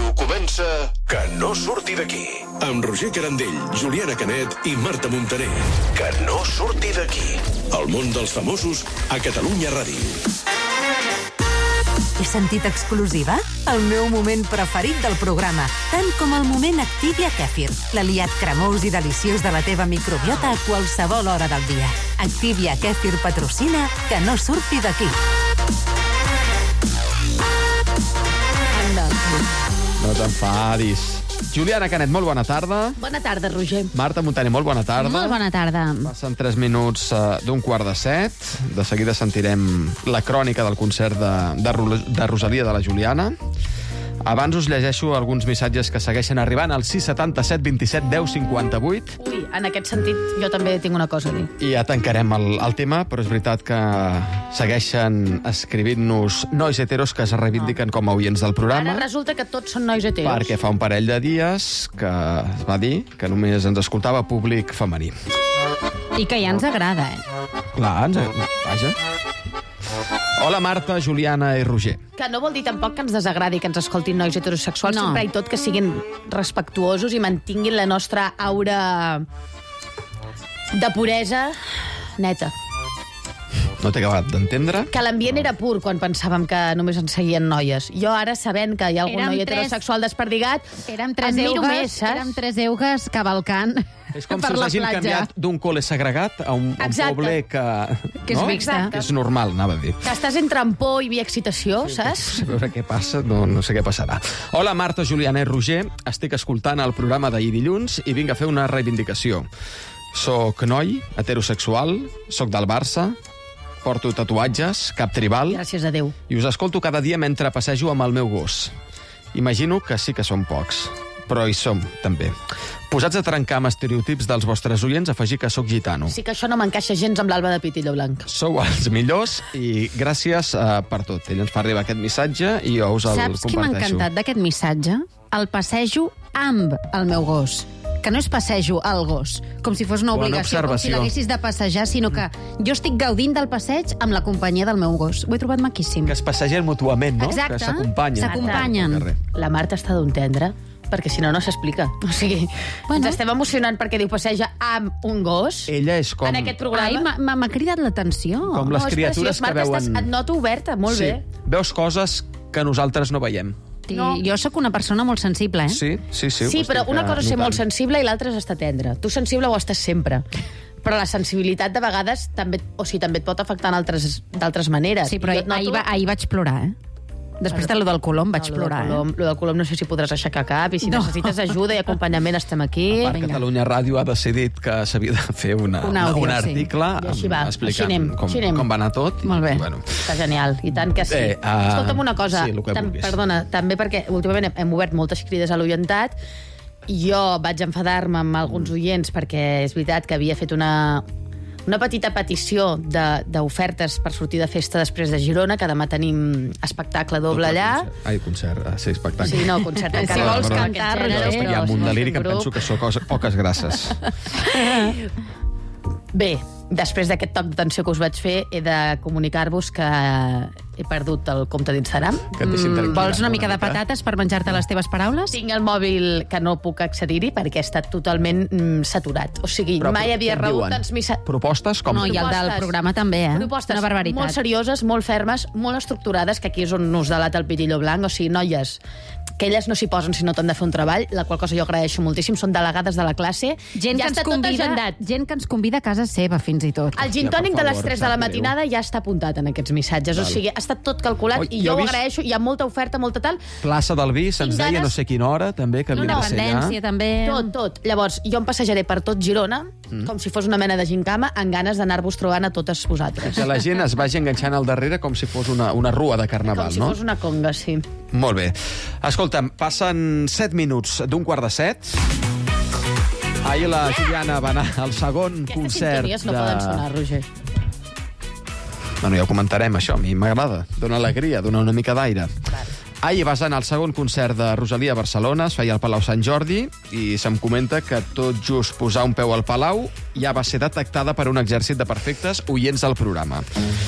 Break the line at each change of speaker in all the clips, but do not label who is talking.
ràdio comença Que no surti d'aquí. Amb Roger Carandell, Juliana Canet i Marta Montaner. Que no surti d'aquí. El món dels famosos a Catalunya Ràdio.
He sentit exclusiva? El meu moment preferit del programa, tant com el moment Activia Kefir, l'aliat cremós i deliciós de la teva microbiota a qualsevol hora del dia. Activia Kefir patrocina Que no surti d'aquí.
No t'enfadis. Juliana Canet, molt bona tarda.
Bona tarda, Roger.
Marta Montaner, molt bona tarda.
Molt bona tarda.
Passen 3 minuts d'un 6:45. De seguida sentirem la crònica del concert de Rosalia de la Juliana. Abans us llegeixo alguns missatges que segueixen arribant al 677 27 10 58.
Ui, en aquest sentit, jo també tinc una cosa a dir.
I ja tancarem el tema, però és veritat que segueixen escrivint-nos nois heteros que es reivindiquen com a oients del programa.
Ara resulta que tots són nois heteros.
Perquè fa un parell de dies que es va dir que només ens escoltava públic femení.
I que ja ens agrada,
Clar, vaja. Hola, Marta, Juliana i Roger.
Que no vol dir tampoc que ens desagradi que ens escoltin nois heterosexuals,
No.
sempre i tot que siguin respectuosos i mantinguin la nostra aura de puresa neta.
No t'he acabat d'entendre.
Que l'ambient era pur quan pensàvem que només ens seguien noies. Jo ara, sabent que hi ha algun
Érem
noi
tres-
heterosexual desperdigat,
Érem tres
admiro
eugues,
més, saps?
érem tres eugues cavalcant
És com
per
si
la
s'hagin
platja.
canviat d'un col·le segregat a un
Exacte.
poble
Que és mixta.
Exacte.
Que és normal, anava a dir.
Que estàs entre en por i excitació, saps?
A veure què passa, no sé què passarà. Hola, Marta, Juliana i Roger. Estic escoltant el programa d'ahir dilluns i vinc a fer una reivindicació. Soc noi, heterosexual, soc del Barça, porto tatuatges, cap tribal,
Gràcies a Déu.
i us escolto cada dia mentre passejo amb el meu gos. Imagino que sí que som pocs, però hi som, també. Posats a trencar amb estereotips dels vostres oients, afegir que sóc gitano.
Sí que això no m'encaixa gens amb l'Alba de Pitillo Blanc.
Sou els millors i gràcies per tot. Ell ens fa arribar aquest missatge i jo us el
Saps qui m'ha
comparteixo.
encantat d'aquest missatge? El passejo amb el meu gos. Que no és passejo al gos, com si fos una
Bona
obligació, com si
observació.
l'haguessis de passejar, sinó que jo estic gaudint del passeig amb la companyia del meu gos. Ho he trobat maquíssim.
Que es passegen mútuament, no?
Exacte.
Que s'acompanyen.
S'acompanyen.
Al carrer.
La Marta està d'un tendre, perquè si no, no s'explica. O sigui,
Bueno.
ens estem emocionant perquè diu passeja amb un gos
Ella és com...
en aquest programa.
Ai, m'ha cridat l'atenció.
Com les
és
criatures
preciós.
que
Marta,
veuen...
et noto oberta, molt
sí,
bé.
veus coses que nosaltres no veiem.
No.
Jo sóc una persona molt sensible,
Sí.
Sí,
ho
però
estic
una cosa és ser
notant.
molt sensible i l'altra és estar tendre. Tu sensible ho estàs sempre. Però la sensibilitat de vegades també, també et pot afectar d'altres maneres.
Sí, però
Jo et noto-
ahir vaig plorar, Després de lo del colom vaig plorar,
Lo del colom no sé si podràs aixecar cap i si
No.
necessites ajuda i acompanyament estem aquí.
A part, Catalunya Ràdio ha decidit que s'havia de fer un
àudio,
un
sí.
article
I així va,
explicant
així anem, així anem.
com va anar tot.
Molt bé.
I, bueno,
Està genial, i tant que sí. Escolta'm una cosa,
sí, el que vulguis.
perdona, també perquè últimament hem obert moltes crides a l'oientat. Jo vaig enfadar-me amb alguns oients perquè és veritat que havia fet una petita petició d'ofertes per sortir de festa després de Girona, que demà tenim espectacle doble allà.
Ai, concert, sí, espectacle.
Sí, no, concert.
Si
encara
vols
no,
cantar,
aquest gènere,
Roger.
Hi ha un
però
deliri que
grup.
penso que són poques grasses.
Bé, després d'aquest toc d'atenció que us vaig fer, he de comunicar-vos que he perdut el compte d'Instagram.
Que et deixin tranquil·la
Vols una mica de patates per menjar-te les teves paraules?
Tinc el mòbil que no puc accedir-hi perquè ha estat totalment saturat. O sigui,
Però
mai havia
què
rebut
diuen?
tants missatges.
Propostes com...
No, i el del
Propostes.
programa també,
Propostes
Una barbaritat.
molt serioses, molt fermes, molt estructurades, que aquí és on us delata el Pitillo Blanc. O sigui, noies, que elles no s'hi posen si no t'han de fer un treball, la qual cosa jo agraeixo moltíssim, són delegades de la classe.
Gent,
ja
que ens
està tot
convida,
agendat.
gent que ens convida a casa seva, fins i tot.
El gin
Ja, per
tònic de les
favor,
3 de la
sap greu.
matinada ja està apuntat en aquests missatges. O sigui, ha estat tot calculat
Oi,
i
jo
jo
he
ho
vist-
agraeixo. Hi ha molta oferta, molta tal.
Plaça del Vi, se'ns
Tinc
deia
ganes-
no sé quina hora, també, que havia de ser allà.
Independència, també.
Tot. Llavors, jo em passejaré per tot Girona, com si fos una mena de gincama, amb ganes d'anar-vos trobant a totes vosaltres.
Que la gent es vagi enganxant al darrere com si fos una rua de carnaval,
Com si
no?
fos una conga, sí.
Molt bé. Escolta'm, passen 7 minuts d'un 6:45. Ahir la Juliana va anar al segon
Aquestes
concert
sintonies no poden sonar, Roger.
Bueno, ja ho comentarem, això. A mi m'agrada. Dóna alegria, dóna una mica d'aire.
Clar.
Ahir vas anar al segon concert de Rosalia a Barcelona, es feia al Palau Sant Jordi, i se'm comenta que tot just posar un peu al Palau ja va ser detectada per un exèrcit de perfectes oients del programa.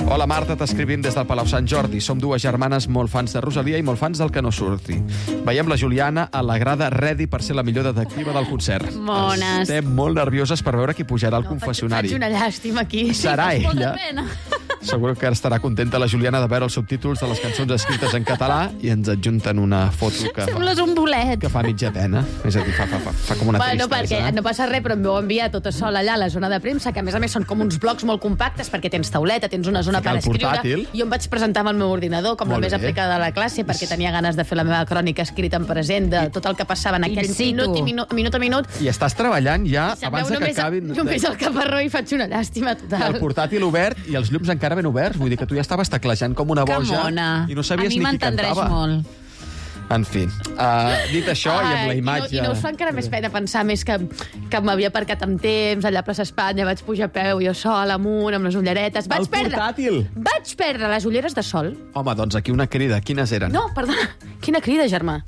Hola, Marta, t'escrivim des del Palau Sant Jordi. Som dues germanes molt fans de Rosalia i molt fans del Que no surti. Veiem la Juliana a la grada ready per ser la millor detectiva del concert.
Mones.
Estem molt nervioses per veure qui pujarà al confessionari.
Faig una llàstima aquí.
Serà
Fas molta
ella.
pena.
Segur que estarà contenta la Juliana de veure els subtítols de les cançons escrites en català i ens adjunten una foto
Sembles un bolet.
que fa mitja pena. És a dir, fa com una
Bueno,
tristesa.
perquè no passa res, però em vau enviar tota sola allà a la zona de premsa, que a més són com uns blocs molt compactes, perquè tens tauleta, tens una zona
Ficar
per
el
escriure.
portàtil.
Jo em vaig presentar amb el meu ordinador, com la
Molt
més
bé.
aplicada de la classe, perquè tenia ganes de fer la meva crònica escrita en present, de tot el que passava en aquell
In situ.
minut a minut.
I estàs treballant ja
Sabeu,
abans de que acabin...
només el caparró i faig una llàstima total.
El portàtil obert i els llums encara ben oberts. Vull dir que tu ja estaves teclejant com una
Que
boja
mona.
i no sabies
A mi
ni qui
m'entendreix
cantava.
molt.
En fi, dit això i amb la imatge...
I no us fa encara més pena pensar més que m'havia aparcat amb temps, allà a plaça Espanya, vaig pujar a peu, jo sola, amunt, amb les ulleretes. Vaig
portàtil!
Vaig perdre les ulleres de sol.
Home, doncs aquí una crida. Quines eren?
No, perdona, quina crida, germà.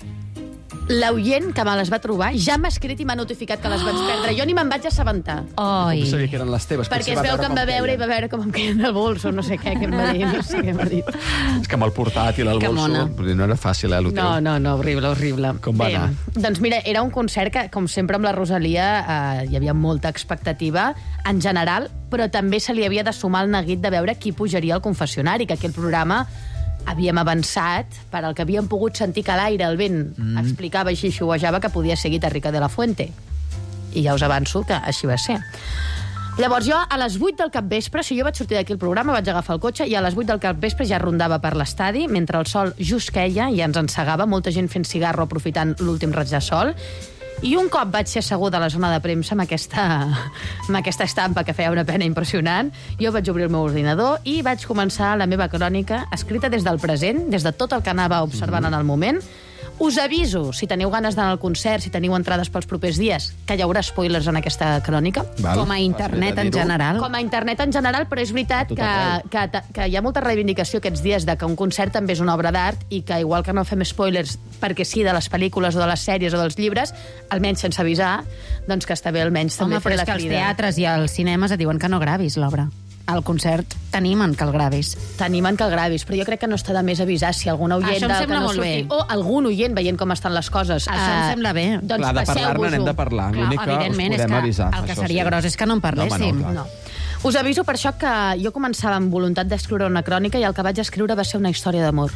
L'oient que me les va trobar ja m'ha escrit i m'ha notificat que les vaig perdre. Jo ni me'n vaig assabentar.
Oi.
No sabia que eren les teves.
Perquè
potser
es veu que em va
com
veure i va veure com em queien el bolso, no sé què em va dir, no sé què m'ha dit.
És que amb el portàtil, el
Que
bolso...
mona.
Vull dir, no era fàcil, el teu.
No, horrible, horrible.
Com va anar?
Doncs mira, era un concert que, com sempre amb la Rosalia, hi havia molta expectativa, en general, però també se li havia de sumar el neguit de veure qui pujaria al confessionari, que aquí el programa havíem avançat per al que havíem pogut sentir que l'aire, el vent, explicava i xiuejava que podia ser Guitarrica de la Fuente. I ja us avanço que així va ser. Llavors jo, a les 8 del capvespre, si jo vaig sortir d'aquí el programa, vaig agafar el cotxe i a les 8 del capvespre ja rondava per l'estadi, mentre el sol just queia i ens encegava, molta gent fent cigarro aprofitant l'últim raig de sol. I un cop vaig ser asseguda a la zona de premsa amb aquesta estampa que feia una pena impressionant, jo vaig obrir el meu ordinador i vaig començar la meva crònica escrita des del present, des de tot el que anava observant en el moment. Us aviso, si teniu ganes d'anar al concert, si teniu entrades pels propers dies, que hi haurà spoilers en aquesta crònica.
Val.
Com a internet en
Has de dir-ho.
general.
Com a internet en general, però és veritat
A tot
que hi ha molta reivindicació aquests dies de que un concert també és una obra d'art i que igual que no fem spoilers perquè sí de les pel·lícules o de les sèries o dels llibres, almenys sense avisar, doncs que està bé almenys també
Home,
fer
però és
la
que els
crida.
teatres i els cinemes et diuen que no gravis l'obra. Al concert t'animen que el gravis.
T'animen que el gravis, però jo crec que no està de més avisar si algun oient
Això em
del
sembla
que no
molt
surti,
bé.
o algun oient veient com estan les coses.
Això em sembla bé.
Doncs
Clar, de parlar-ne
passeu-vos-ho.
n'hem de parlar.
Clar,
L'únic que us
evidentment, és
podem
que
avisar.
el que
això
seria
sí.
gros és que no en parléssim.
clar.
No. Us aviso per això que jo començava amb voluntat d'escriure una crònica i el que vaig escriure va ser una història d'amor.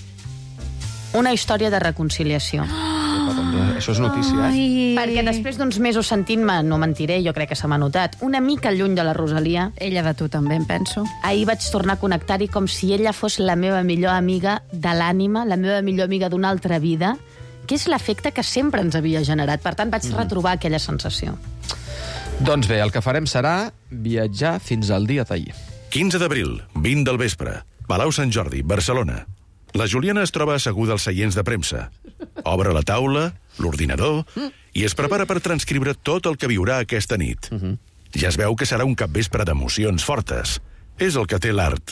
Una història de reconciliació.
Això és notícia, eh?
Perquè després d'uns mesos sentint-me, no mentiré, jo crec que se m'ha notat, una mica lluny de la Rosalia,
Ella de tu també, em penso.
ahir vaig tornar a connectar-hi com si ella fos la meva millor amiga de l'ànima, la meva millor amiga d'una altra vida, que és l'efecte que sempre ens havia generat. Per tant, vaig retrobar aquella sensació.
Doncs bé, el que farem serà viatjar fins al dia d'ahir.
15 d'abril, 20 del vespre. Palau Sant Jordi, Barcelona. La Juliana es troba asseguda als seients de premsa. Obre la taula, l'ordinador, i es prepara per transcriure tot el que viurà aquesta nit. Ja es veu que serà un capvespre d'emocions fortes. És el que té l'art.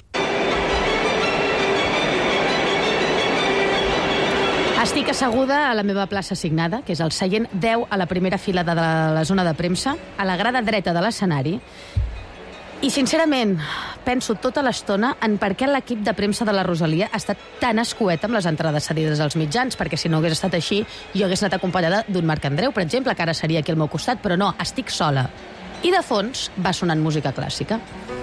Estic asseguda a la meva plaça assignada, que és el seient 10 a la primera fila de la zona de premsa, a la grada dreta de l'escenari, i, sincerament, penso tota l'estona en per què l'equip de premsa de la Rosalia ha estat tan escueta amb les entrades cedides als mitjans, perquè si no hagués estat així, jo hagués anat acompanyada d'un Marc Andreu, per exemple, que ara seria aquí al meu costat, però no, estic sola. I de fons va sonant música clàssica.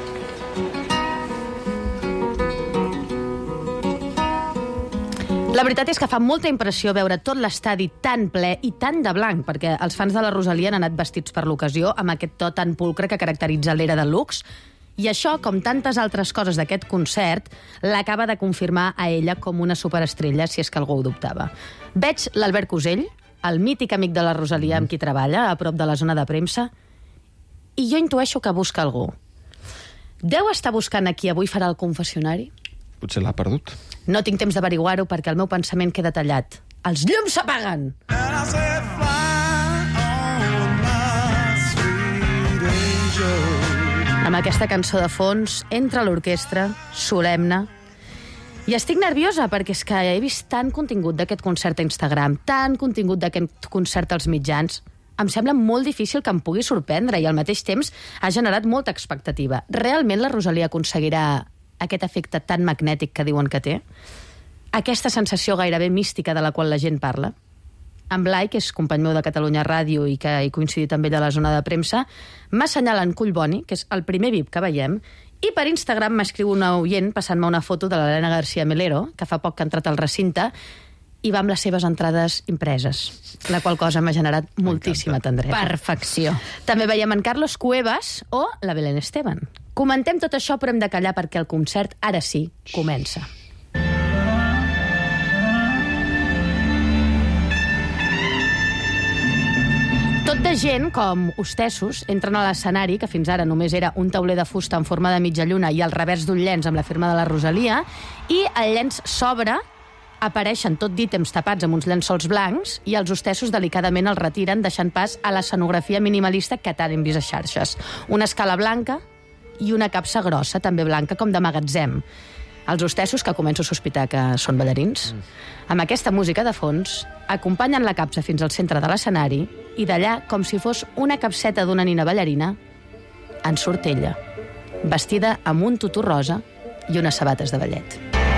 La veritat és que fa molta impressió veure tot l'estadi tan ple i tan de blanc, perquè els fans de la Rosalia han anat vestits per l'ocasió amb aquest to tan pulcre que caracteritza l'era del luxe, i això, com tantes altres coses d'aquest concert, l'acaba de confirmar a ella com una superestrella, si és que algú ho dubtava. Veig l'Albert Cosell, el mític amic de la Rosalia amb qui treballa, a prop de la zona de premsa, i jo intueixo que busca algú. Deu estar buscant a qui avui farà el confessionari?
Potser l'ha perdut.
No tinc temps d'averiguar-ho perquè el meu pensament queda tallat. Els llums s'apaguen! Amb aquesta cançó de fons, entra l'orquestra, solemne, i estic nerviosa perquè és que he vist tant contingut d'aquest concert a Instagram, tant contingut d'aquest concert als mitjans. Em sembla molt difícil que em pugui sorprendre i al mateix temps ha generat molta expectativa. Realment la Rosalia aconseguirà aquest efecte tan magnètic que diuen que té, aquesta sensació gairebé mística de la qual la gent parla. En Blai, que és company meu de Catalunya Ràdio i que he coincidit amb ell a la zona de premsa, m'assenyala en Collboni, que és el primer VIP que veiem, i per Instagram m'escriu una oient passant-me una foto de l'Helena García Melero, que fa poc que ha entrat al recinte, i va amb les seves entrades impreses, la qual cosa m'ha generat moltíssima tendresa.
Perfecció.
També veiem en Carlos Cuevas o la Belén Esteban. Comentem tot això, però hem de callar perquè el concert, ara sí, comença. Tot de gent, com hostessos, entren a l'escenari, que fins ara només era un tauler de fusta en forma de mitja lluna i al revers d'un llenç amb la firma de la Rosalia, i el llenç s'obre, apareixen tot d'ítems tapats amb uns llençols blancs i els hostessos delicadament els retiren, deixant pas a l'escenografia minimalista que tant hem vist a xarxes. Una escala blanca i una capsa grossa, també blanca, com de magatzem. Els hostessos, que començo a sospitar que són ballarins, amb aquesta música de fons, acompanyen la capsa fins al centre de l'escenari i d'allà, com si fos una capseta d'una nina ballarina, en surt ella, vestida amb un tutú rosa i unes sabates de ballet.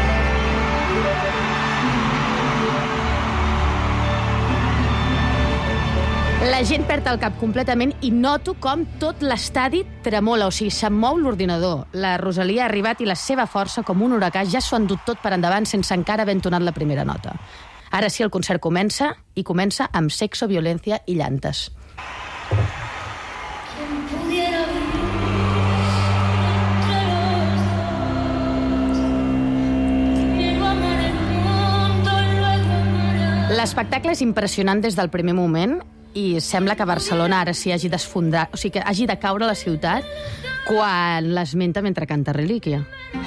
La gent perd el cap completament i noto com tot l'estadi tremola, o sigui, se'm mou l'ordinador. La Rosalia ha arribat i la seva força, com un huracà, ja s'ho ha endut tot per endavant sense encara haver entonat la primera nota. Ara sí, el concert comença, i comença amb sexo, violència i llantes. L'espectacle és impressionant des del primer moment i sembla que Barcelona ara sí hagi d'esfondrar, o sigui, que hagi de caure la ciutat quan l'esmenta mentre canta Relíquia.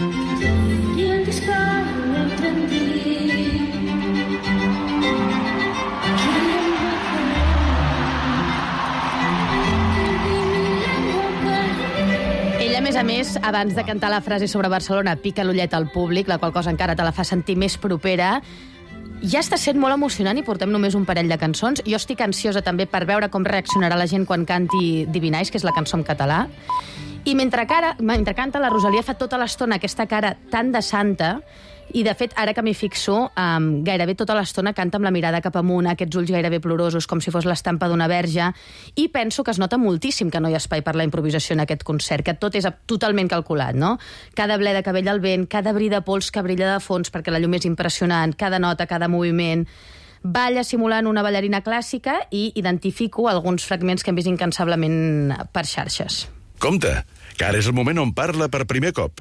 Ella, a més, abans de cantar la frase sobre Barcelona, pica l'ullet al públic, la qual cosa encara te la fa sentir més propera. Ja està sent molt emocionant i portem només un parell de cançons. Jo estic ansiosa també per veure com reaccionarà la gent quan canti Divinais, que és la cançó en català. I mentre canta, la Rosalia fa tota l'estona aquesta cara tan de santa, i de fet, ara que m'hi fixo, gairebé tota l'estona canta amb la mirada cap amunt, aquests ulls gairebé plorosos, com si fos l'estampa d'una verge, i penso que es nota moltíssim que no hi ha espai per la improvisació en aquest concert, que tot és totalment calculat, no? Cada ble de cabell al vent, cada bri de pols que brilla de fons perquè la llum és impressionant, cada nota, cada moviment. Balla simulant una ballarina clàssica i identifico alguns fragments que hem vist incansablement per xarxes.
Compte, que ara és el moment on parla per primer cop.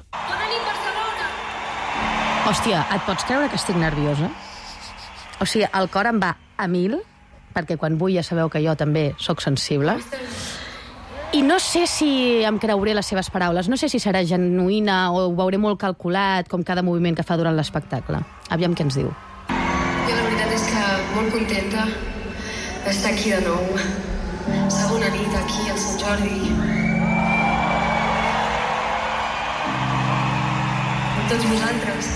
Hòstia, et pots creure que estic nerviosa? O sigui, el cor em va a 1000, perquè quan vull ja sabeu que jo també sóc sensible. I no sé si em creuré les seves paraules, no sé si serà genuïna o ho veuré molt calculat, com cada moviment que fa durant l'espectacle. Aviam què ens diu.
Jo la veritat és que molt contenta d'estar aquí de nou. Segona nit aquí al Sant Jordi. Amb tots vosaltres.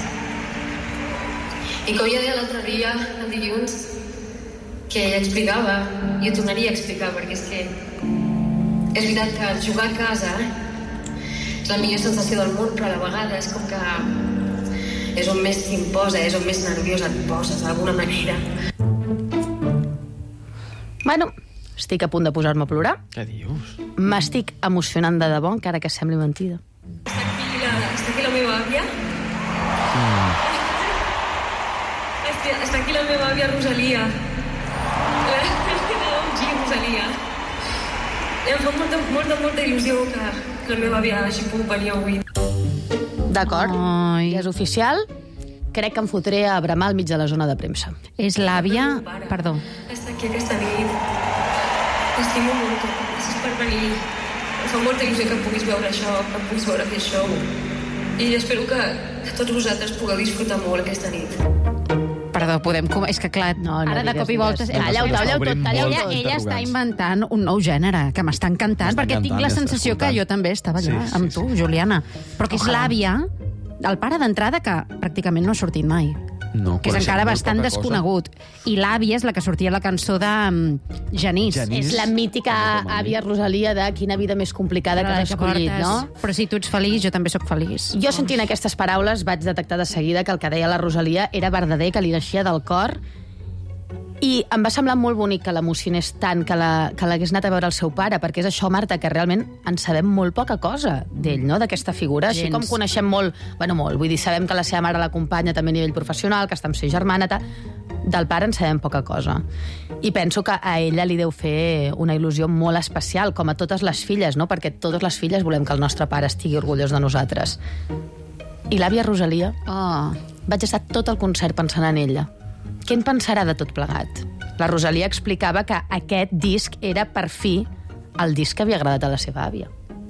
I com ja deia l'altre dia, el dilluns, que ella explicava, jo tornaria a explicar, perquè és que és veritat que jugar a casa és la millor sensació del món, però a la vegada és com que és on més t'imposa, és on més nerviós et poses, d'alguna manera.
Bueno, estic a punt de posar-me a plorar.
Què dius?
M'estic emocionant de debò, encara que sembli mentida.
Està aquí la meva àvia. Està aquí la meva àvia Rosalia. La OG Rosalia. I em fa molta il·lusió que la meva àvia hagi pogut venir avui.
D'acord, ja és oficial. Crec que em fotré a bramar al mig de la zona de premsa.
És l'àvia... Perdó.
Està aquí aquesta nit. T'estimo molt. Gràcies per venir. Em fa molta il·lusió que em puguis veure això, que em puguis veure fer show. I espero que tots vosaltres pugueu disfrutar molt aquesta nit.
Perdó, podem... És que, clar, ara de cop i volta...
Talleu tot.
Ella està inventant un nou gènere, que m'està encantant, perquè tinc la sensació que jo també estava allà, amb tu, Juliana. Però que és l'àvia, el pare d'entrada, que pràcticament no ha sortit mai.
No,
que és
coneixem
encara
molt
bastant
poca
desconegut. I l'àvia és la que sortia a la cançó de Genís.
És la mítica àvia Rosalia de quina vida més complicada que has escollit, no?
Però si tu ets feliç, jo també sóc feliç.
Jo, sentint aquestes paraules, vaig detectar de seguida que el que deia la Rosalia era verdader, que li naixia del cor, i em va semblar molt bonic que l'emocionés tant, que l'hagués anat a veure el seu pare, perquè és això, Marta, que realment en sabem molt poca cosa d'ell, no?, d'aquesta figura. Així com coneixem molt, vull dir, sabem que la seva mare l'acompanya també a nivell professional, que està amb ser germana, del pare en sabem poca cosa. I penso que a ella li deu fer una il·lusió molt especial, com a totes les filles, no?, perquè totes les filles volem que el nostre pare estigui orgullós de nosaltres. I l'àvia Rosalia, vaig estar tot el concert pensant en ella. Què en pensarà de tot plegat? La Rosalia explicava que aquest disc era, per fi, el disc que havia agradat a la seva àvia.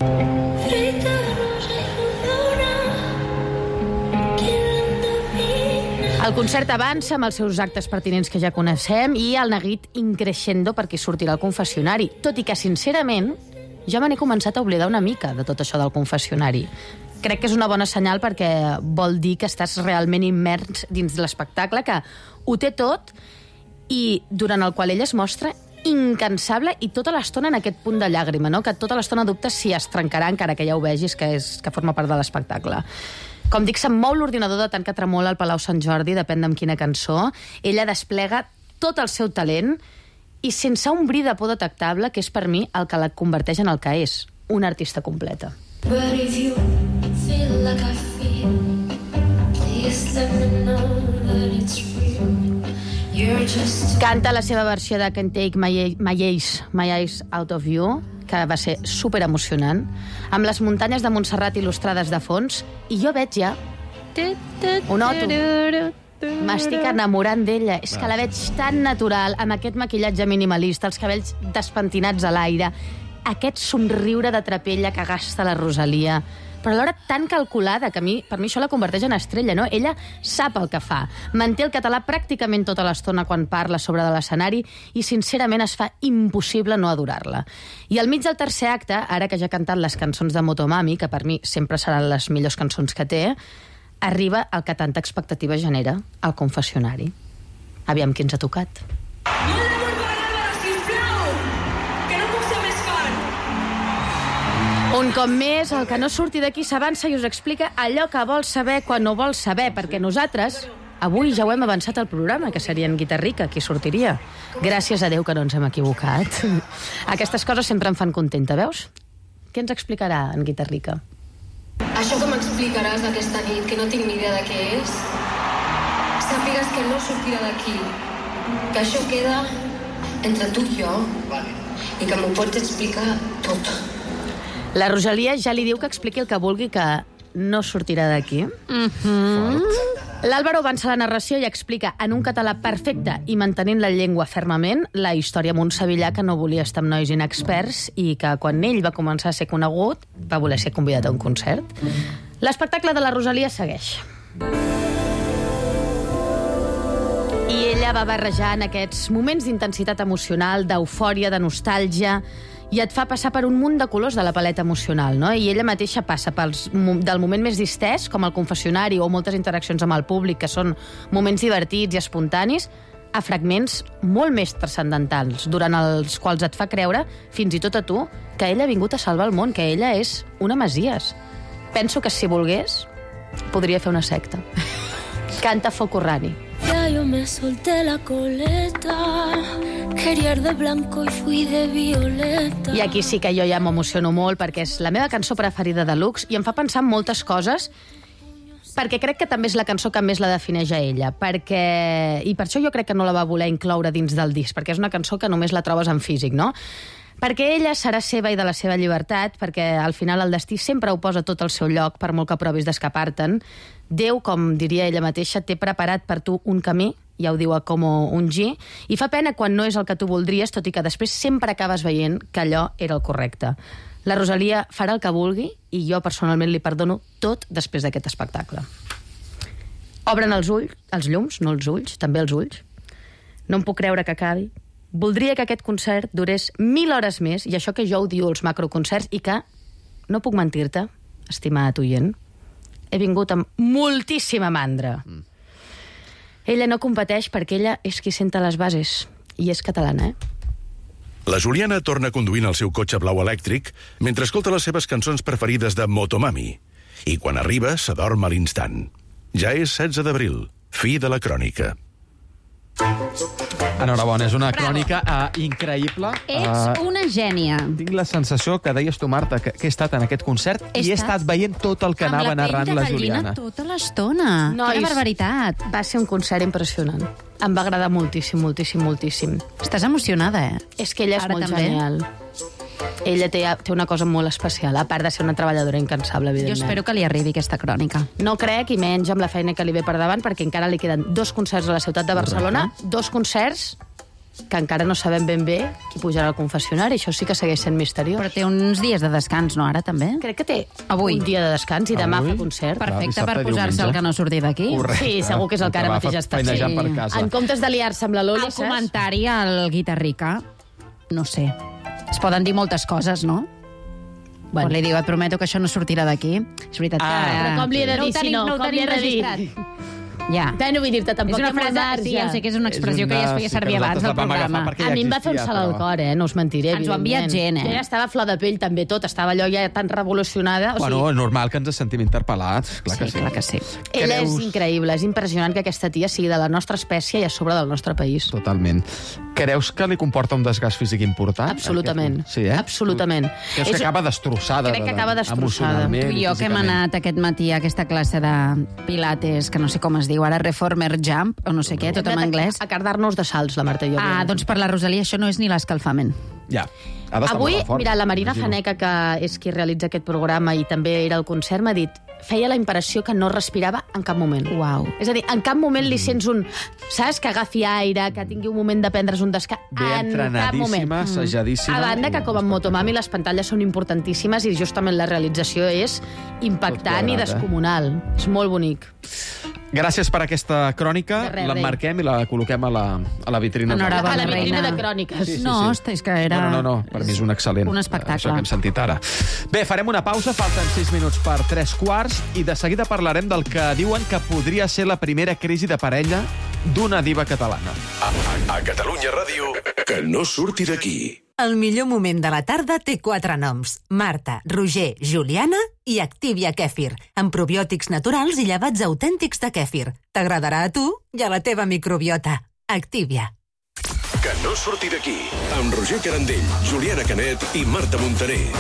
El concert avança amb els seus actes pertinents que ja coneixem i el neguit increixendo perquè sortirà al confessionari. Tot i que, sincerament, jo me n'he començat a oblidar una mica de tot això del confessionari. Crec que és una bona senyal perquè vol dir que estàs realment immers dins de l'espectacle, que ho té tot i durant el qual ell es mostra incansable i tota l'estona en aquest punt de llàgrima, no?, que tota l'estona dubtes si es trencarà encara que ja ho vegis que forma part de l'espectacle. Com dic, se'm mou l'ordinador de tant que tremola al Palau Sant Jordi, depèn d'amb quina cançó. Ella desplega tot el seu talent i sense un bri de por detectable, que és per mi el que la converteix en el que és, una artista completa.
But if you feel like I feel, please let me know that it's real. You're just...
Canta la seva versió de Can't Take My Eyes Out of You, que va ser super emocionant, amb les muntanyes de Montserrat il·lustrades de fons, i jo veig ja, ho noto, m'estic enamorant d'ella. És que la veig tan natural, amb aquest maquillatge minimalista, els cabells despentinats a l'aire, aquest somriure de trapella que gasta la Rosalia, però alhora tan calculada que per mi això la converteix en estrella, no? Ella sap el que fa, manté el català pràcticament tota l'estona quan parla sobre de l'escenari i sincerament es fa impossible no adorar-la. I al mig del tercer acte, ara que ja ha cantat les cançons de Motomami, que per mi sempre seran les millors cançons que té, arriba el que tanta expectativa genera, el confessionari. Aviam qui ens ha tocat. Un cop més, el que no surti d'aquí s'avança i us explica allò que vol saber quan no vol saber, perquè nosaltres avui ja ho hem avançat al programa, que seria en Guitarrica, qui sortiria. Gràcies a Déu que no ens hem equivocat. Aquestes coses sempre em fan contenta, veus? Què ens explicarà en Guitarrica?
Això que m'explicaràs d'aquesta nit, que no tinc ni idea de què és, sàpigues que no sortirà d'aquí, que això queda entre tu i jo, i que m'ho pots explicar tot.
La Rosalia ja li diu que expliqui el que vulgui, que no sortirà d'aquí. L'Àlvaro avança la narració i explica en un català perfecte i mantenint la llengua fermament la història amb un sevillà que no volia estar amb nois inexperts i que quan ell va començar a ser conegut va voler ser convidat a un concert. L'espectacle de la Rosalia segueix. I ella va barrejant aquests moments d'intensitat emocional, d'eufòria, de nostàlgia, i et fa passar per un munt de colors de la paleta emocional, no? I ella mateixa passa del moment més distès, com el confessionari o moltes interaccions amb el públic, que són moments divertits i espontanis, a fragments molt més transcendentals, durant els quals et fa creure, fins i tot a tu, que ella ha vingut a salvar el món, que ella és una messies. Penso que si volgués, podria fer una secta. Canta Foco Rani.
Ya yo me solté la coleta, quería ir de blanco y fui de violeta.
I aquí sí que jo ja m'emociono molt perquè és la meva cançó preferida de Lux i em fa pensar en moltes coses perquè crec que també és la cançó que més la defineix a ella. I per això jo crec que no la va voler incloure dins del disc, perquè és una cançó que només la trobes en físic, no? Perquè ella serà seva i de la seva llibertat, perquè al final el destí sempre ho posa tot al seu lloc, per molt que provis d'escapar-te'n. Déu, com diria ella mateixa, té preparat per tu un camí, ja ho diu a com ungir, i fa pena quan no és el que tu voldries, tot i que després sempre acabes veient que allò era el correcte. La Rosalia farà el que vulgui i jo personalment li perdono tot després d'aquest espectacle. Obren els ulls, els llums, no els ulls, també els ulls. No em puc creure que acabi. Voldria que aquest concert durés 1000 hores més, i això que jo ho diu els macroconcerts, i que, no puc mentir-te, estimat oient, he vingut amb moltíssima mandra. Ella no competeix perquè ella és qui senta les bases. I és catalana,
La Juliana torna conduint el seu cotxe blau elèctric mentre escolta les seves cançons preferides de Motomami. I quan arriba, s'adorm a l'instant. Ja és 16 d'abril, fi de la crònica.
Enhorabona, és una crònica increïble.
Ets una gènia.
Tinc la sensació que deies tu, Marta, que he estat en aquest concert i he estat veient tot el que anava narrant la Juliana.
Amb la pell de gallina tota l'estona. Quina barbaritat.
Va ser un concert impressionant. Em va agradar moltíssim, moltíssim, moltíssim.
Estàs emocionada,
És que ella és
Ara
molt
també.
genial. Ella té una cosa molt especial, a part de ser una treballadora incansable,
Jo
evidentment.
espero que li arribi aquesta crònica.
No crec, i menys amb la feina que li ve per davant, perquè encara li queden 2 concerts a la ciutat de Barcelona, 2 concerts que encara no sabem ben bé qui pujarà al confessionari. Això sí que segueix sent misteriós.
Però té uns dies de descans, no, ara, també?
Crec que té
Avui.
un dia de descans i demà
Avui?
fa concert.
Perfecte
dissabte,
per posar-se
diumenge.
el que no surti d'aquí.
Correcte.
Sí, segur que és el que ara
va
mateix està
feinejant
fent.
per casa.
En comptes de liar-se amb la Loli,
El comentari al Guitarrica, no sé. Es poden dir moltes coses, no? Bueno. Quan li diu, et prometo que això no sortirà d'aquí. És veritat que...
Però com li he de dir, si no?
ho
Com li
tenim
he de dir?
registrat. Ja.
Bé, no vull dir-te tampoc
És una
que molt
frase,
marge.
sí, ja ho sé que és una expressió que ja es feia servir abans del programa.
A mi em va fer un salt al cor, no us mentiré.
Ens ho ha enviat
evidentment.
gent,
Jo ja estava a flor de pell també tot, estava allò ja tan revolucionada.
Bueno, és normal que ens sentim interpel·lats. Clar que sí.
Clar que sí.
Ella
Creus-
és increïble, és impressionant que aquesta tia sigui de la nostra espècie i a sobre del nostre país.
Totalment. Creus que li comporta un desgast físic important?
Absolutament.
Sí,
Absolutament.
Creus que acaba destrossada?
Crec que acaba destrossada.
emocionalment
Tu i jo
i
que hem
físicament?
anat aquest matí a aquesta classe de pilates, que no sé com es diu ara, Reformer Jump, o no sé què, tot en anglès.
A cardar-nos de salts, la Marta i jo.
Ah, doncs per la Rosalia això no és ni l'escalfament.
Ja. Ha d'estar
Avui,
molt fort,
mira, la Marina
imagino.
Faneca, que és qui realitza aquest programa i també era al concert, m'ha dit feia la impressió que no respirava en cap moment.
Uau.
És a dir, en cap moment li sents un... Saps? Que agafi aire, que tingui un moment de prendre's un descans.
Ben
En cap moment.
entrenadíssima, assajadíssima.
A banda que com en Motomami les pantalles són importantíssimes i justament la realització és impactant i
quadrat,
descomunal. És molt bonic.
Gràcies per aquesta crònica.
De res,
L'emmarquem i la col·loquem a la vitrina.
Enhorabona,
A la vitrina
reina.
de cròniques.
Sí, sí,
No,
sí.
és que era...
No, per mi és un excel·lent.
Un espectacle.
Això que hem sentit ara. Bé, farem una pausa, falten 6 minuts per 3:15 i de seguida parlarem del que diuen que podria ser la primera crisi de parella d'una diva catalana.
A Catalunya Ràdio, que no surti d'aquí.
El millor moment de la tarda té 4 noms. Marta, Roger, Juliana i Activia Kèfir, amb probiòtics naturals i llevats autèntics de kèfir. T'agradarà a tu i a la teva microbiota. Activia.
Que no surti d'aquí. Amb Roger Carandell, Juliana Canet i Marta Montaner.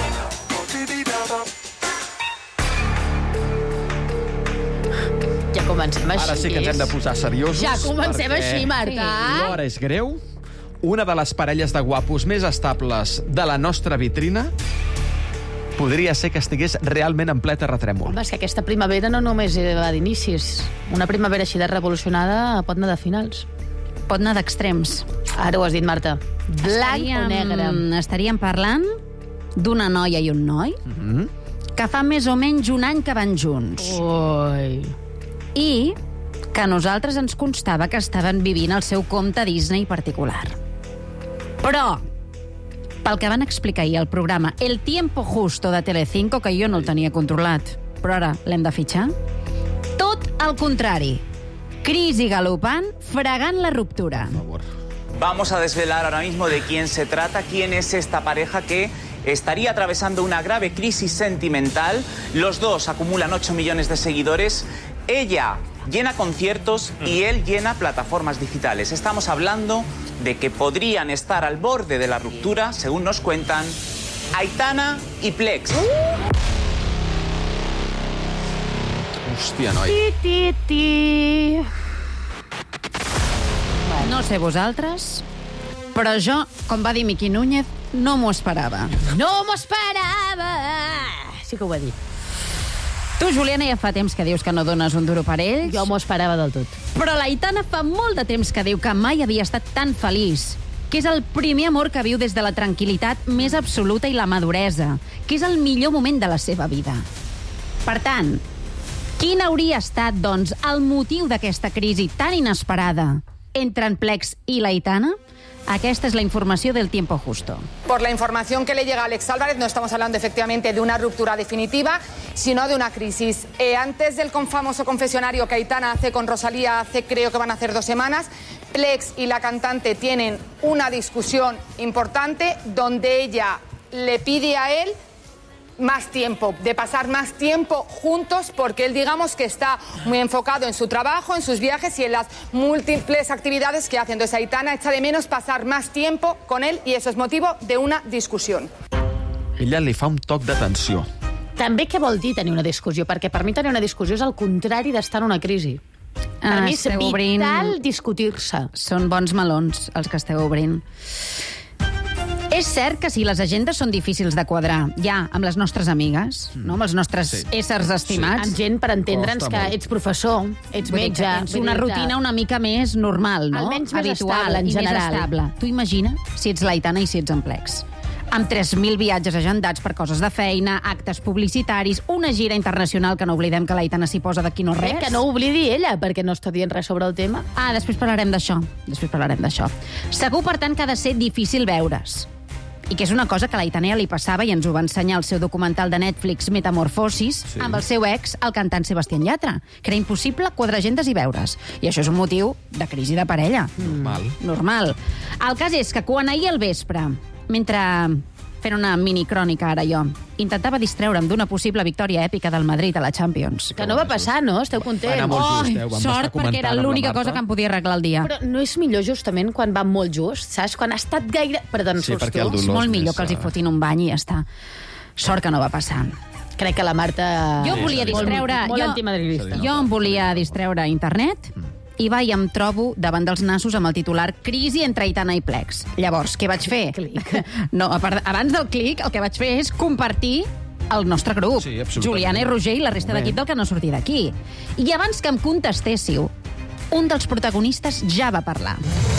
Ja comencem així.
Ara sí que ens hem de posar seriosos.
Ja comencem
perquè
així, Marta.
l'hora és greu. Una de les parelles de guapos més estables de la nostra vitrina podria ser que estigués realment en ple terratrèmol.
Home, és que aquesta primavera no només va d'inicis. Una primavera així de revolucionada pot anar de finals.
Pot anar d'extrems.
Ara ho has dit, Marta. Blanc o negre.
Estaríem parlant d'una noia i un noi que fa més o menys un any que van junts.
Ui.
I que a nosaltres ens constava que estaven vivint el seu compte Disney particular. Però, pel que van explicar ahir al programa El tiempo justo de Telecinco, que jo no el tenia controlat, però ara l'hem de fitxar, tot el contrari. Crisi galopant, fregant la ruptura.
Vamos a desvelar ahora mismo de quién se trata, quién es esta pareja que estaría atravesando una grave crisis sentimental. Los dos acumulan 8 millones de seguidores. Ella llena conciertos y él llena plataformas digitales. Estamos hablando de que podrían estar al borde de la ruptura, según nos cuentan, Aitana y Plex.
Hòstia, noi.
Ti.
No sé vosaltres, però jo, com va dir Miqui Núñez, no m'ho esperava.
No m'ho esperava! Sí que ho va dir.
Tu, Juliana, ja fa temps que dius que no dones un duro per ells.
Jo m'ho esperava del tot.
Però l'Aitana fa molt de temps que diu que mai havia estat tan feliç, que és el primer amor que viu des de la tranquil·litat més absoluta i la maduresa, que és el millor moment de la seva vida. Per tant, quin hauria estat, doncs, el motiu d'aquesta crisi tan inesperada entre en Plex i l'Aitana? Aquesta és la informació del Tiempo Justo.
Por la información que le llega a Alex Álvarez, no estamos hablando efectivamente de una ruptura definitiva, sino de una crisis. Antes del famoso confesionario que Aitana hace con Rosalía, creo que van a hacer 2 semanas, Plex y la cantante tienen una discusión importante donde ella le pide a él más tiempo, de pasar más tiempo juntos, porque él, digamos, que está muy enfocado en su trabajo, en sus viajes y en las múltiples actividades que hace. Entonces Aitana echa de menos pasar más tiempo con él y eso es motivo de una discusión.
Ella li fa un toc d'atenció.
També què vol dir tenir una discussió? Perquè per mi tenir una discussió és el contrari d'estar en una crisi. Per mi és vital discutir-se.
Són bons melons, els que esteu obrint. És cert que si les agendes són difícils de quadrar, ja, amb les nostres amigues, no? Amb els nostres éssers estimats...
Amb gent per entendre'ns que ets professor, ets metge...
Tens una rutina una mica més normal, no?
Almenys més
habitual,
estable, en general.
Més estable. Tu imagina si ets l'Aitana i si ets en Plex. Amb 3.000 viatges agendats per coses de feina, actes publicitaris, una gira internacional que no oblidem que l'Aitana s'hi posa d'aquí no res.
Que no oblidi ella, perquè no està dient res sobre el tema.
Després parlarem d'això. Segur, per tant, que ha de ser difícil veure's. I que és una cosa que a l'Aitana li passava i ens ho va ensenyar el seu documental de Netflix Metamorfosis, amb el seu ex, el cantant Sebastián Yatra, que era impossible quadrar agendes i veure's. I això és un motiu de crisi de parella. Normal. El cas és que quan ahir al vespre, mentre fent una minicrònica ara jo, intentava distreure'm d'una possible victòria èpica del Madrid a la Champions.
Que no va passar, no? Esteu contents?
Sort, perquè era l'única cosa que em podia arreglar el dia.
Però no és millor justament quan va molt just, saps? Quan ha estat gaire... Perdó, en surts tu?
És molt millor que els hi fotin un bany i ja està. Sort que no va passar.
Crec que la Marta...
Jo volia distreure...
Molt antimadridista.
Jo em volia distreure a internet i vaig em trobo davant dels nassos amb el titular Crisi entre Aitana i Plex. Llavors, què vaig fer? No, abans del clic, el que vaig fer és compartir el nostre grup. Juliana i Roger i la resta d'equip del que no sortir d'aquí. I abans que em contestéssiu, un dels protagonistes ja va parlar.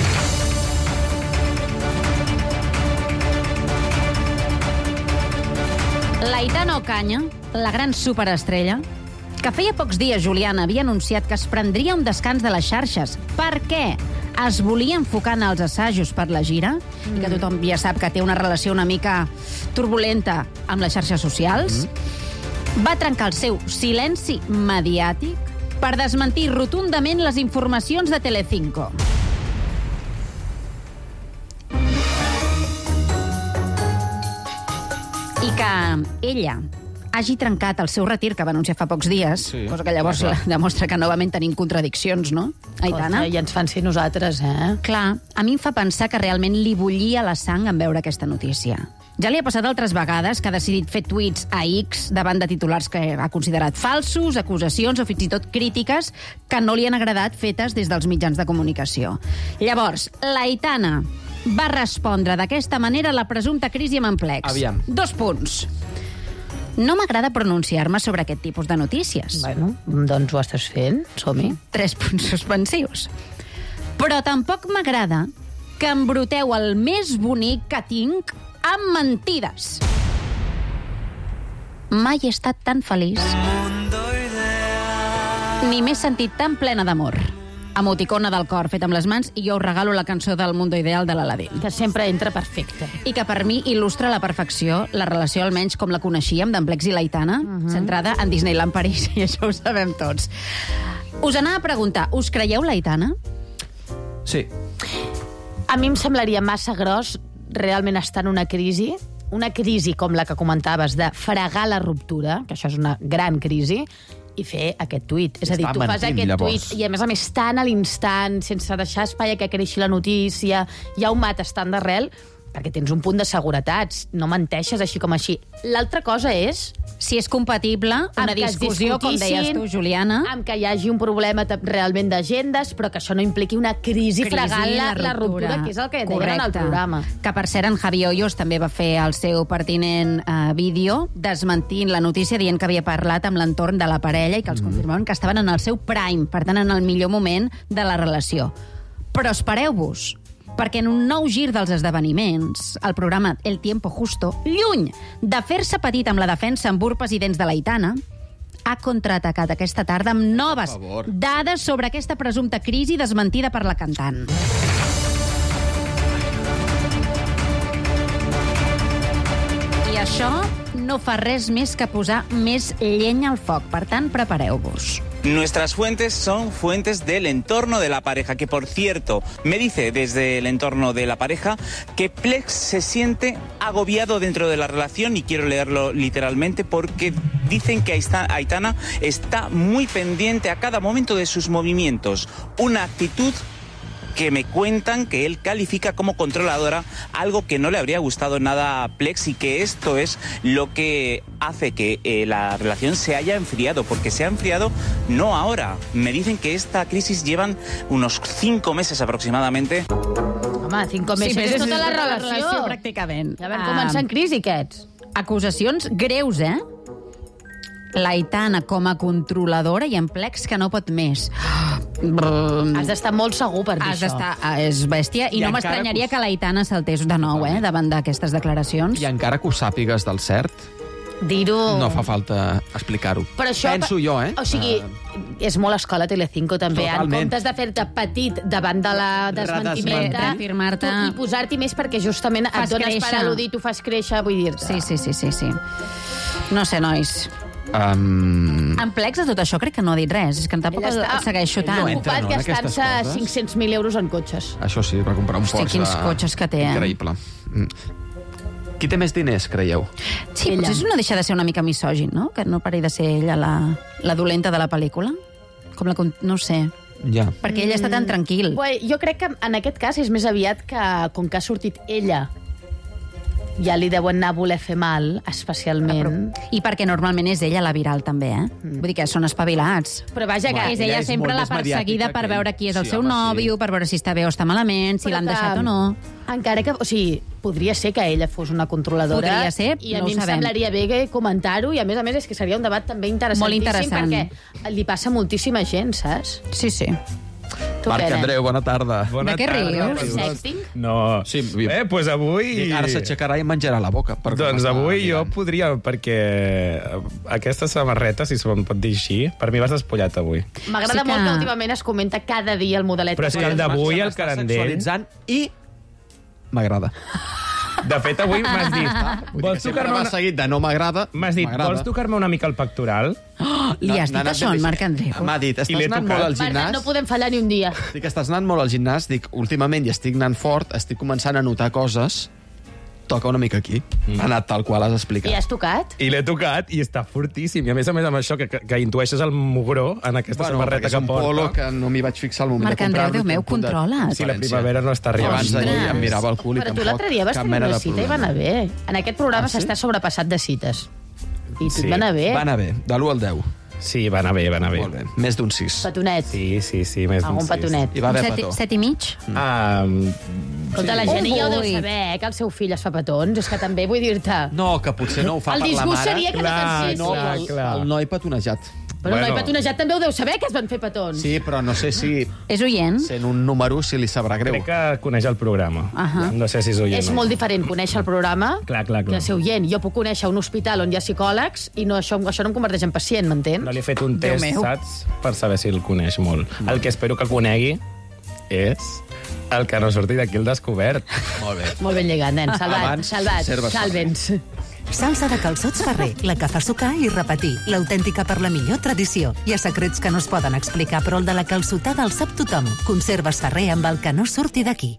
L'Aitana Ocaña, la gran superestrella, que feia pocs dies Juliana havia anunciat que es prendria un descans de les xarxes. Per què? Es volia enfocar en els assajos per la gira, i que tothom ja sap que té una relació una mica turbulenta amb les xarxes socials. Va trencar el seu silenci mediàtic per desmentir rotundament les informacions de Telecinco. I que ella hagi trencat el seu retir, que va anunciar fa pocs dies, cosa que llavors demostra que novament tenim contradiccions, no, Aitana?
I ens fan ser nosaltres,
Clar, a mi em fa pensar que realment li bullia la sang en veure aquesta notícia. Ja li ha passat altres vegades que ha decidit fer tuits a X davant de titulars que ha considerat falsos, acusacions o fins i tot crítiques que no li han agradat fetes des dels mitjans de comunicació. Llavors, l'Aitana va respondre d'aquesta manera a la presumpta crisi amb en Plex.
Aviam.
2 punts. No m'agrada pronunciar-me sobre aquest tipus de notícies.
Bueno, doncs ho estàs fent, som-hi.
3 punts suspensius. Però tampoc m'agrada que embruteu el més bonic que tinc amb mentides. Mai he estat tan feliç. Ni m'he sentit tan plena d'amor. Emoticona del cor, fet amb les mans, i jo us regalo la cançó del Mundo Ideal de l'Aladín.
Que sempre entra perfecte.
I que per mi il·lustra a la perfecció la relació, almenys com la coneixíem, d'en Plex i l'Aitana, centrada en Disneyland París, i això ho sabem tots. Us anava a preguntar, us creieu l'Aitana?
Sí.
A mi em semblaria massa gros realment estar en una crisi com la que comentaves, de fregar la ruptura, que això és una gran crisi, i fer aquest tuit. És a dir, tu fas aquest tuit i, a més, tan a l'instant, sense deixar espai a que creixi la notícia, ja ho mates tant d'arrel, perquè tens un punt de seguretat. No menteixes així com així. L'altra cosa és...
Si és compatible una discussió, com deies tu, Juliana...
Amb que hi hagi un problema realment d'agendes, però que això no impliqui una crisi fregant la ruptura, que és el que deien en el programa.
Que, per cert, en Javi Hoyos també va fer el seu pertinent vídeo desmentint la notícia, dient que havia parlat amb l'entorn de la parella i que els confirmaven que estaven en el seu prime, per tant, en el millor moment de la relació. Però espereu-vos, perquè en un nou gir dels esdeveniments, el programa El Tiempo Justo, lluny de fer-se petit amb la defensa amb urpes i dents de l'Aitana, ha contraatacat aquesta tarda amb noves dades sobre aquesta presumpta crisi desmentida per la cantant. això no fa res més que posar més llenya al foc. Per tant, prepareu-vos.
Nuestras fuentes son fuentes del entorno de la pareja, que por cierto, me dice desde el entorno de la pareja que Plex se siente agobiado dentro de la relación, y quiero leerlo literalmente porque dicen que Aitana está muy pendiente a cada momento de sus movimientos, una actitud que me cuentan que él califica como controladora, algo que no le habría gustado nada a Plex, y que esto es lo que hace que la relación se haya enfriado, porque se ha enfriado no ahora. Me dicen que esta crisis llevan unos 5 meses aproximadamente.
Home, 5 mesos és tota la relació.
Pràcticament.
Ja van començar en crisi, aquests.
Acusacions greus, L'Aitana com a controladora i en Plex que no pot més.
Has d'estar molt segur per dir això.
És bèstia, i no
encara
m'estranyaria que l'Aitana saltés de nou, davant d'aquestes declaracions.
I encara que ho sàpigues del cert,
dir-ho...
no fa falta explicar-ho.
Però això,
penso jo,
O sigui, és molt escola Telecinco, també.
Totalment.
En comptes de fer-te petit davant de la desmentiment,
reafirmar-te
i posar-t'hi més perquè justament et dones per al·ludit, ho fas créixer, vull dir-te.
Sí. No sé, nois. En Plex de tot això crec que no ha dit res. És que tampoc el segueixo tant.
Ocupat gastant-se 500.000 euros en cotxes.
Això sí, va comprar un Porsche.
Hosti, quins cotxes que té,
Increïble. Qui té més diners, creieu?
Sí, potser no deixa de ser una mica misògin, no? Que no pari de ser ella la dolenta de la pel·lícula. No ho sé.
Ja.
Perquè ella està tan tranquil.
Jo crec que en aquest cas és més aviat que, com que ha sortit ella, ja li deuen anar a voler fer mal, especialment.
I perquè normalment és ella la viral, també, Vull dir que són espavilats.
Però vaja, que
és ella sempre la perseguida per veure qui és el seu nòvio, per veure si està bé o està malament, si l'han deixat o no.
Encara que, o sigui, podria ser que ella fos una controladora.
Podria ser,
i a mi em semblaria bé comentar-ho, i a més és que seria un debat també interessantíssim.
Molt interessant.
Perquè li passa a moltíssima gent, saps?
Sí.
Marc Andreu, bona tarda.
De què rius?
Sexting?
No.
Sí,
pues avui...
Ara s'aixecarà i menjarà la boca.
Doncs avui jo podria, perquè aquesta samarreta, si se'n pot dir així, per mi vas despullat avui.
M'agrada molt que últimament es comenta cada dia el modelet.
Però és que el d'avui, el carandell...
I m'agrada.
De fet, avui m'has dit...
Vols tocar-me seguit de no m'agrada.
M'has dit, vols tocar-me una mica el pectoral?
Li has dit això, en Marc Andreu?
M'ha dit, estàs anant molt al gimnàs?
Marc, no podem fallar ni un dia.
Dic, estàs anant molt al gimnàs, dic, últimament hi estic anant fort, estic començant a notar coses, toca una mica aquí. Ha anat tal qual has explicat.
I has tocat?
I l'he tocat i està fortíssim. I a més amb això, que intueixes el mugró en aquesta samarreta que porta.
És un polo que no m'hi vaig fixar al moment de comprar-lo.
Marc Andreu, Déu meu, controla't.
Si la primavera no està arribant.
Abans d'ahir em mirava el cul i
tampoc. Però tu l'altre dia vas tenir una cita i va anar bé. En aquest programa s'està sobrepassat de cites. I tu va anar bé.
Va anar bé, de l'1 al 10.
Sí, va anar bé.
Molt bé, més d'un 6.
Petonet.
Sí, més d'un 6.
Algun petonet.
I va haver petó.
7 i mig?
Escolta, la gent ja ho deu saber, que el seu fill es fa petons. És que també vull dir-te...
No, que potser no ho fa per la mare.
El disgust seria que no t'ensessis.
El noi petonejat.
Però el noi petonejat també ho deu saber, que es van fer petons.
Sí, però no sé si...
És oient?
Sent un número, si li sabrà greu.
Crec que coneix el programa. No sé si és oient.
És molt diferent conèixer el programa que ser oient. Jo puc conèixer un hospital on hi ha psicòlegs i això no em converteix en pacient, m'entens?
No li he fet un test, saps? Per saber si el coneix molt. El que espero que conegui és el que no surti d'aquí el descobert.
Molt bé.
Molt ben lligat, nen. Salva'ns.
Salsa de calçots Ferrer, la que fa sucar i repetir, l'autèntica per la millor tradició. Hi ha secrets que no es poden explicar, però el de la calçotada el sap tothom. Conserves Ferrer amb el que no surti d'aquí.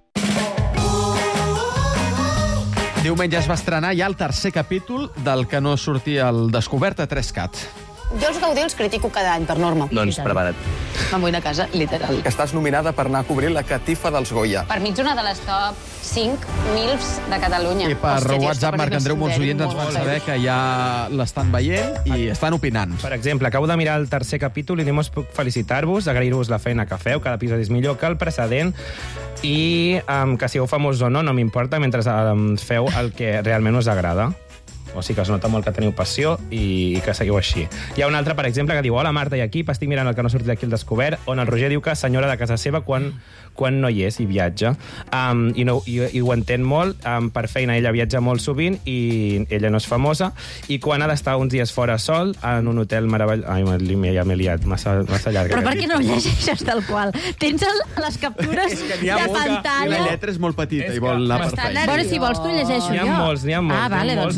Diumenge es va estrenar ja el tercer capítol del que no sortia al descobert a 3CAT.
Jo els Gaudí els critico cada any, per norma.
Doncs prepara't.
Me'n vull a casa, literal.
Estàs nominada per anar a cobrir la catifa dels Goya.
Per mi ets una de les top 5 MILFs de Catalunya.
I per WhatsApp, Marc Andreu, molts oients ens van saber que ja l'estan veient i estan opinant.
Per exemple, acabo de mirar el tercer capítol i només puc felicitar-vos, agrair-vos la feina que feu, cada episodi és millor que el precedent, i que sigueu famosos o no, no m'importa, mentre feu el que realment us agrada. O sigui que es nota molt que teniu passió i que seguiu així. Hi ha un altre, per exemple, que diu: hola, Marta i equip, estic mirant el que no surt d'aquí el descobert, on el Roger diu que senyora de casa seva quan no hi és i viatja. I ho entén molt. Per feina ella viatja molt sovint i ella no és famosa. I quan ha d'estar uns dies fora sol, en un hotel meravellós... Ai, ja m'he liat, massa llarga.
Però per què no ho llegeixes tal qual? Tens les captures de pantalla.
I la lletra és molt petita i vol anar per feina.
Bueno, si vols tu llegeixo jo.
N'hi ha molts.
Ah, vale, doncs no el llegim.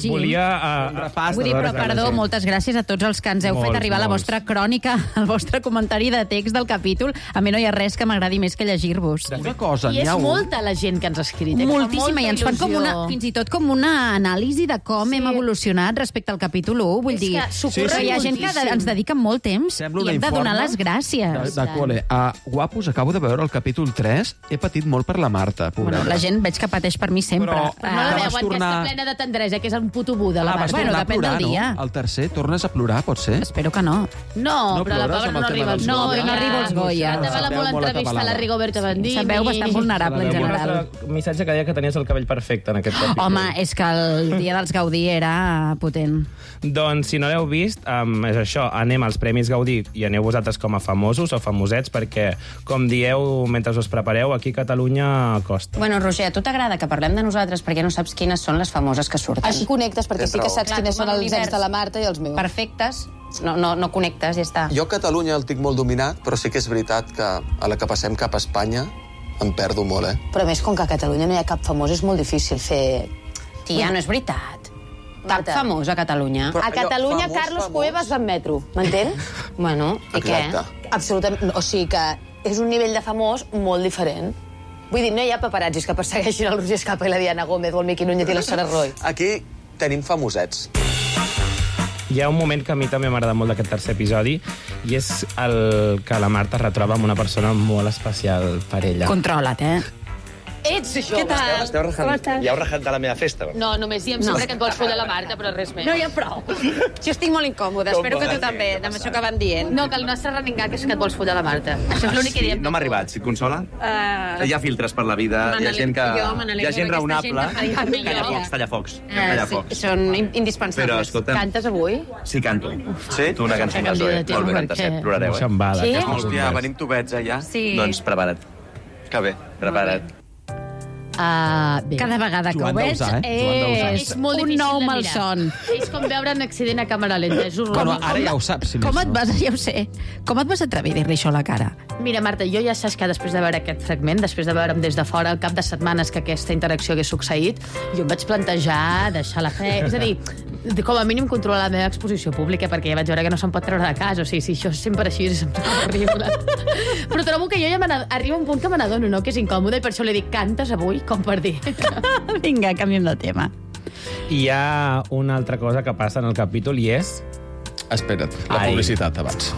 llegim.
Vull
dir, però perdó, moltes gràcies a tots els que ens heu fet arribar la vostra crònica, el vostre comentari de text del capítol. A mi no hi ha res que m'agradi més que llegir-vos.
Una cosa,
I és molta la gent que ens ha escrit.
Moltíssima, i ens fan fins i tot com una anàlisi de com hem evolucionat respecte al capítol 1. Vull dir, hi ha gent que ens dedica molt temps i hem de donar les gràcies.
De col·le. Guapos, acabo de veure el capítol 3. He patit molt per la Marta, pobreta.
La gent veig que pateix per mi sempre.
No la veuen, que està plena de tendresa, que és un puto Buda.
Bueno, depèn del dia.
El tercer, tornes a plorar, pot ser?
Espero que no.
No, però la pobra no arriba als Goya.
No arriba als Goya.
També la molt entrevista a la Rigoberta Bandini.
Se'n veu bastant vulnerable, en general.
El missatge que deia que tenies el cabell perfecte en aquest capítol.
Home, és que el dia dels Gaudí era potent.
Doncs, si no l'heu vist, és això, anem als Premis Gaudí i aneu vosaltres com a famosos o famosets, perquè, com dieu mentre us prepareu, aquí a Catalunya costa.
Bueno, Roger, a tu t'agrada que parlem de nosaltres perquè no saps quines són les famoses que surten.
Així connectes, perquè sí que saps quines són els ex de la Marta i els meus.
Perfectes. No connectes, ja està.
Jo a Catalunya el tinc molt dominat, però sí que és veritat que a la que passem cap a Espanya em perdo molt,
Però a més, com que a Catalunya no hi ha cap famós, és molt difícil fer...
Tia, no és veritat. Cap famós a Catalunya.
A Catalunya, Carlos Cuevas va en metro, m'entén?
Bueno, i què?
Absolutament. O sigui que és un nivell de famós molt diferent. Vull dir, no hi ha paparazzis que persegueixin el Roger Escapa i la Diana Gómez o el Miqui Núñez i la Sara Roy.
Aquí tenim famosets.
Hi ha un moment que a mi també m'agrada molt d'aquest tercer episodi i és el que la Marta retroba amb una persona molt especial per ella.
Controla't,
Ets això.
Què tal? Com estàs? Ja heu rajat de la meva festa.
No, només diem sempre que et vols follar la Marta, però res més.
No hi ha prou. Jo estic molt incòmoda, espero que tu també, amb això que van dient.
No, que el nostre running gag és que et vols follar la Marta. Això és l'únic que diem.
No m'ha arribat, si et consola? Hi ha filtres per la vida, hi ha gent raonable. Tallafocs.
Són indispensables.
Però, escolta'm...
Cantes avui?
Sí, canto. Sí? Tu una cançó amb la Zoe. Molt bé, cantasset. Plorareu,
Sí?
Hòstia, venim tubets allà?
Sí.
Doncs prepara't.
Que bé.
Prepara't.
Bé.
Cada vegada que ho veig és
molt
un
difícil
nou
de mirar.
malson.
És com veure un accident a càmera lenta. És horrorós.
Ara ja ho saps, si
Com
més
et vas, ja ho sé, com et vas atrevir a dir-li això a la cara?
Mira, Marta, jo ja saps que després de veure aquest fragment, després de veure'm des de fora al cap de setmanes que aquesta interacció hagués succeït, jo em vaig plantejar deixar la fe... És a dir, com a mínim controlar la meva exposició pública, perquè ja vaig veure que no se'n pot treure de casa. O sigui, si això és sempre així, és horrible. Però trobo que jo ja arriba un punt que me n'adono, no?, que és incòmode, i per això li dic, cantes avui? Com per dir.
Vinga, canviem de tema.
I hi ha una altra cosa que passa en el capítol i és...
Espera't, la publicitat abans.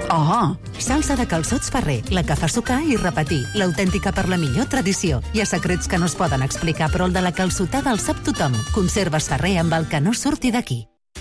Salsa de calçots Ferrer, la que fa sucar i repetir, l'autèntica per la millor tradició. Hi ha secrets que no es poden explicar, però el de la calçotada el sap tothom. Conserves Ferrer amb el que no surti d'aquí.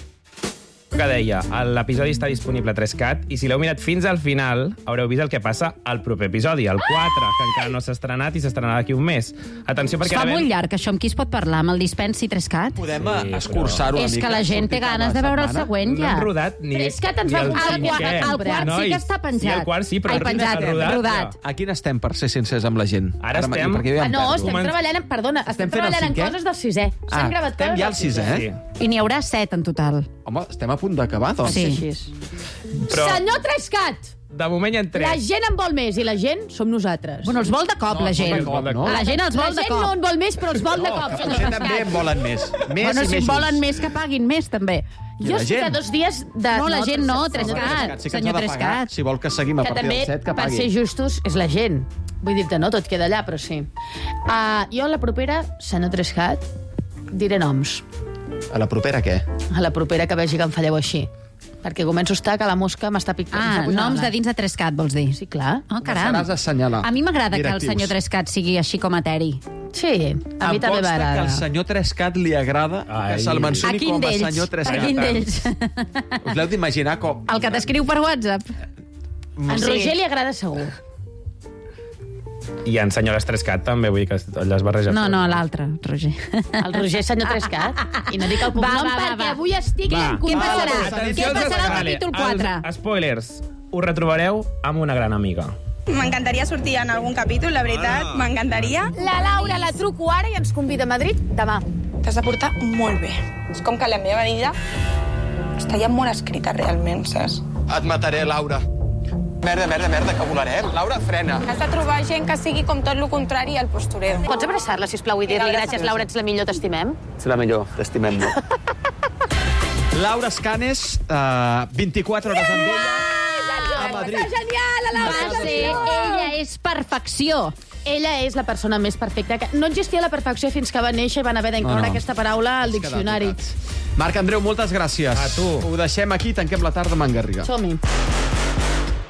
Que deia, l'episodi està disponible a 3CAT i si l'heu mirat fins al final haureu vist el que passa al proper episodi, el 4, que encara no s'ha estrenat i s'estrenarà d'aquí un mes. Atenció, perquè...
Es fa molt llarg, això, amb qui es pot parlar? Amb el Dispensi 3CAT?
Podem escurçar-ho una mica.
És que la gent té ganes de veure el següent, ja.
No hem rodat ni...
3CAT ens va
El quart sí que està penjat.
Sí, el quart sí, però
rodat.
A quin estem, per ser sincers amb la gent?
Ara estem...
estem treballant en... Perdona, estem treballant en coses del 6è. S'han gravat coses
ja al 6è?
I n'hi haurà 7 en total.
Home, estem a punt d'acabar, doncs.
Sí.
Però...
Senyor 3CAT!
De moment hi ha 3.
La gent en vol més, i la gent som nosaltres.
Bueno, els vol de cop, la gent. La gent els vol de cop.
La gent no en vol més, però els vol de cop, senyor 3CAT.
També en volen més.
Bueno, si en volen més, que paguin més, també.
Jo estic a 2 dies de...
No, la gent no, 3CAT. Senyor 3CAT.
Si vol que seguim a partir del 7, que pagui.
Per ser justos, és la gent. Vull dir-te, no tot queda allà, però sí. Jo a la propera, senyor 3CAT, diré noms.
A la propera què?
A la propera que vegi que em falleu així. Perquè començo a estar que la mosca m'està picant.
Noms de dins de 3CAT, vols dir?
Sí, clar.
Caram.
Seràs assenyalar.
A mi m'agrada que el senyor 3CAT sigui així com eteri.
Sí, a mi també m'agrada.
Que al senyor 3CAT li agrada que se'l mencioni com a senyor 3CAT.
A quin d'ells?
Us l'heu d'imaginar com...
El que t'escriu per WhatsApp.
En Roger li agrada segur.
I en senyores 3CAT també, vull dir que les barreja.
No, l'altre, Roger.
El Roger és senyor 3CAT. I no dic el cognom perquè avui estic en
Què passarà? Què passarà al capítol 4?
Spoilers. Us retrobareu amb una gran amiga.
M'encantaria sortir en algun capítol, la veritat, m'encantaria.
La Laura la truco ara i ens convida a Madrid demà.
T'has de portar molt bé. És com que la meva vida està ja molt escrita, realment, saps?
Et mataré, Laura. Merda, que volarem. Laura, frena.
Has de trobar gent que sigui com tot el contrari al postureo.
Pots abraçar-la, sisplau, i dir-li gràcies, Laura, ets la millor, t'estimem?
Ets la millor, t'estimem molt.
Laura Escanes, 24 hores amb ella a Madrid.
Genial, a la
Ella és perfecció.
Ella és la persona més perfecta. No existia la perfecció fins que va néixer i van haver d'incloure aquesta paraula al diccionari.
Marc Andreu, moltes gràcies.
A tu.
Ho deixem aquí, tanquem la tarda amb en Garriga.
Som-hi.